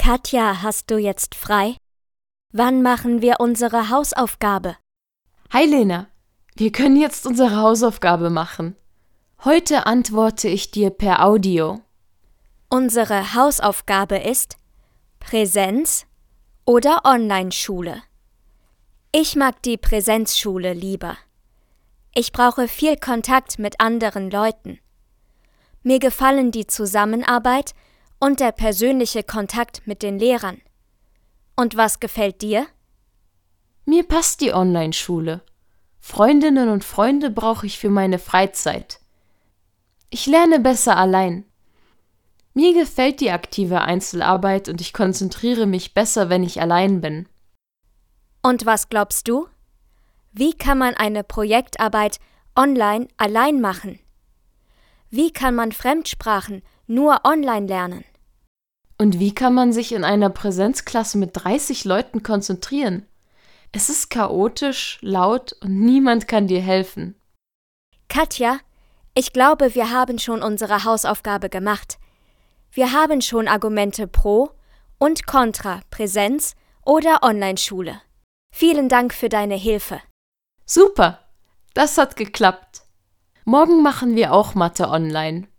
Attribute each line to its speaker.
Speaker 1: Katja, hast du jetzt frei? Wann machen wir unsere Hausaufgabe?
Speaker 2: Hi Lena, wir können jetzt unsere Hausaufgabe machen. Heute antworte ich dir per Audio.
Speaker 1: Unsere Hausaufgabe ist Präsenz oder Online-Schule. Ich mag die Präsenzschule lieber. Ich brauche viel Kontakt mit anderen Leuten. Mir gefallen die Zusammenarbeit und der persönliche Kontakt mit den Lehrern. Und was gefällt dir?
Speaker 2: Mir passt die Online-Schule. Freundinnen und Freunde brauche ich für meine Freizeit. Ich lerne besser allein. Mir gefällt die aktive Einzelarbeit und ich konzentriere mich besser, wenn ich allein bin.
Speaker 1: Und was glaubst du? Wie kann man eine Projektarbeit online allein machen? Wie kann man Fremdsprachen nur online lernen?
Speaker 2: Und wie kann man sich in einer Präsenzklasse mit 30 Leuten konzentrieren? Es ist chaotisch, laut und niemand kann dir helfen.
Speaker 1: Katja, ich glaube, wir haben schon unsere Hausaufgabe gemacht. Wir haben schon Argumente pro und contra Präsenz oder Online-Schule. Vielen Dank für deine Hilfe.
Speaker 2: Super, das hat geklappt. Morgen machen wir auch Mathe online.